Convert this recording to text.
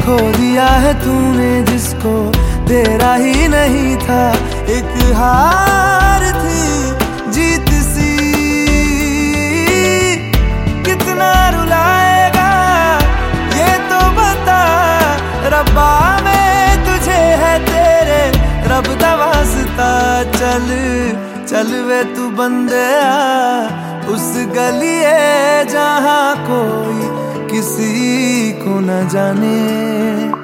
खो दिया है तूने जिसको तेरा ही नहीं था। एक हार थी जीत सी, कितना रुलाएगा ये तो बता। रब्बा में तुझे है तेरे रब दा वास्ता। चल चल वे तू बंदेया उस गलिए जहाँ कोई किसी को न जाने।